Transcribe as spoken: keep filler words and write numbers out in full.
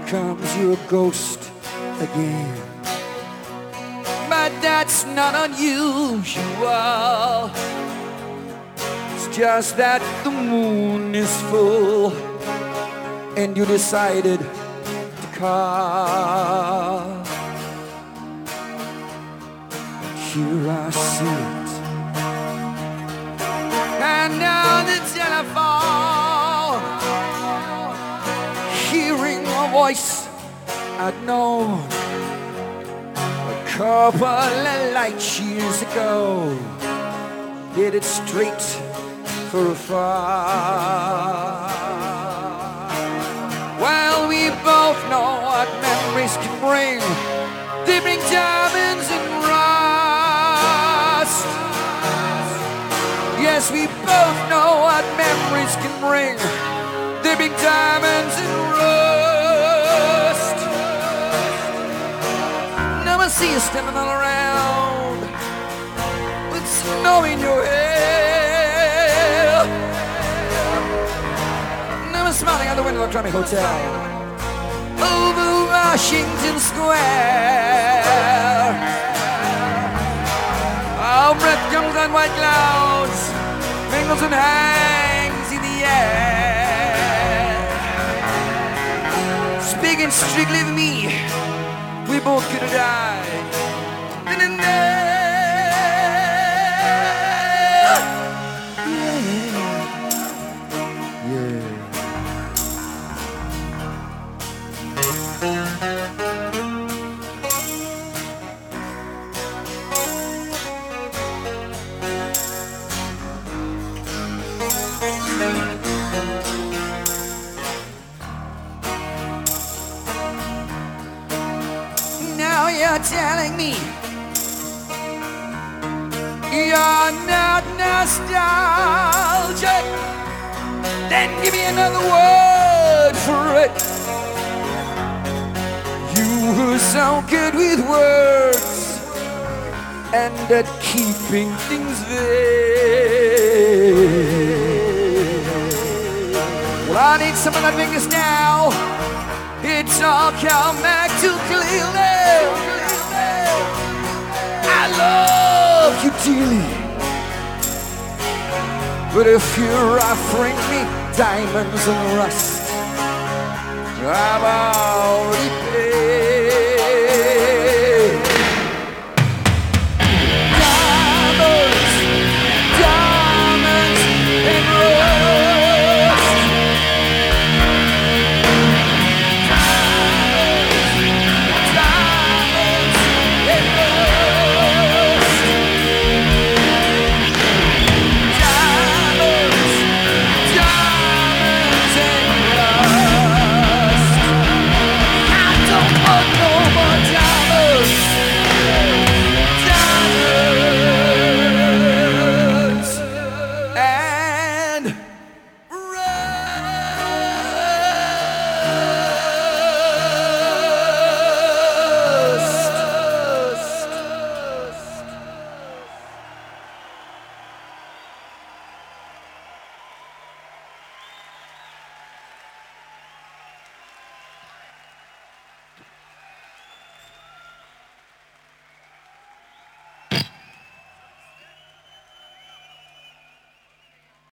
comes your ghost again. But that's not unusual. It's just that the moon is full and you decided to call. Here I sit, and now the telephone, hearing a voice I'd known a couple of light years ago, headed straight for a far. Well, we both know what memories can bring. They bring diamonds and rust. Yes, we both know what memories can bring. They bring diamonds and rust. Now I see you standing all around with snow in your hair. Now I'm smiling out the window of Trummy Hotel over Washington Square. Our breath comes on white clouds, mingles and hangs in the air. Speaking strictly of me, we both could have died. Now you're telling me you're not nostalgic. Then give me another word for it. You were so good with words and at keeping things vague. Well, I need some of that fingers now. It's all come back to clearly. I love you dearly, but if you're offering me diamonds and rust, I'm out